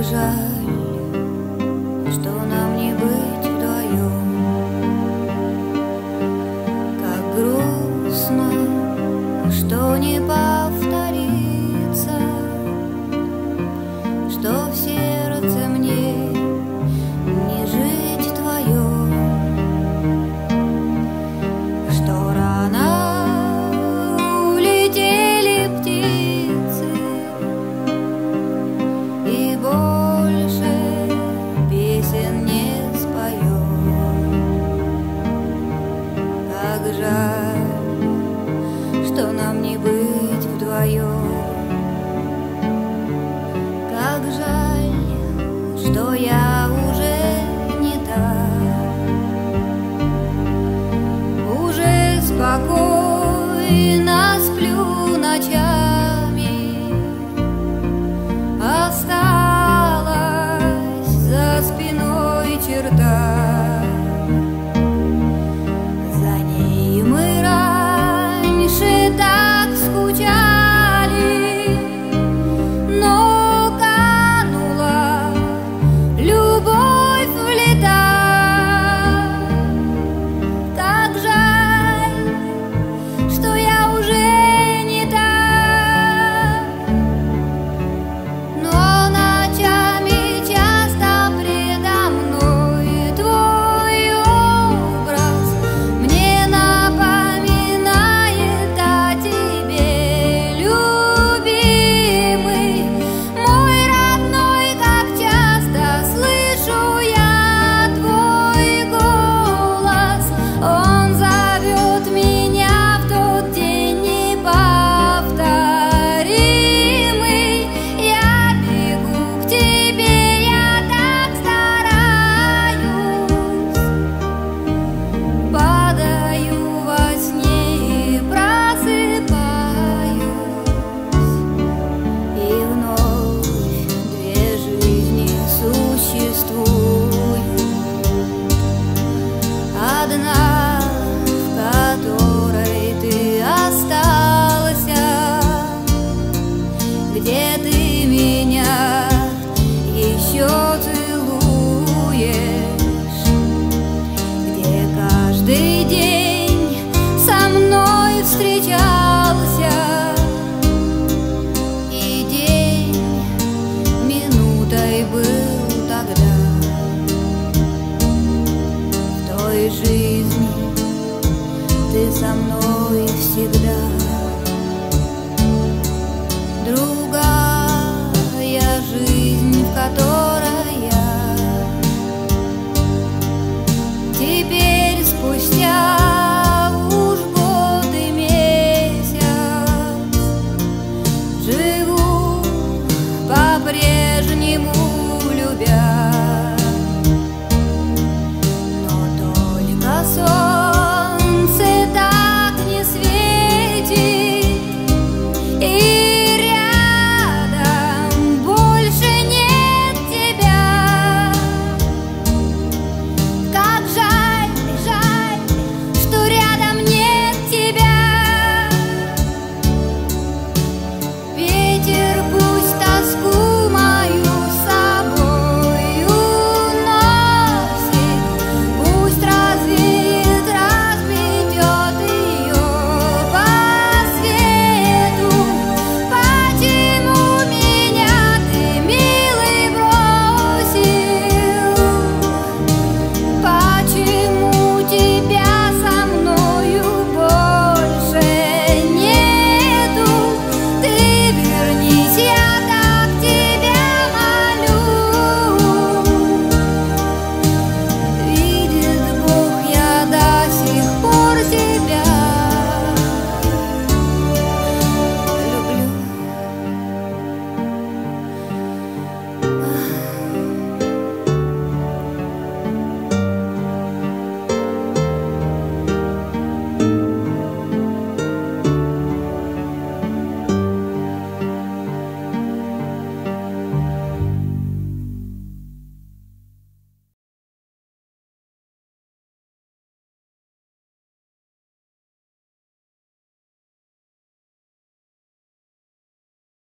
жаль, что нам не быть вдвоем. Как грустно, что не повторится, что в сердце мне не жить твоем, что рано улетели птицы и больше песен не споем. Как жаль, что нам не быть вдвоем. Как жаль, что я уже не та, уже спокойно сплю ночами. Осталась за спиной черта, за ней мы раньше так скучали, но канула любовь в лета. Как жаль, что я уже не та, но ночами часто предо мной твой образ мне напоминает о тебе, любимый, мой родной. Как часто слышу я твой голос, он зовет меня в тот день неповторимый. Я бегу к тебе, я так стараюсь, падаю во сне и просыпаюсь, и вновь две жизни существуют. Одна, в которой ты остался, где ты меня еще целуешь, где каждый день со мной встречался, и день минутой был тогда. В той жизни ты со мной всегда. Другая жизнь, в которой я теперь спустя уж год и месяц живу по-прежнему любя.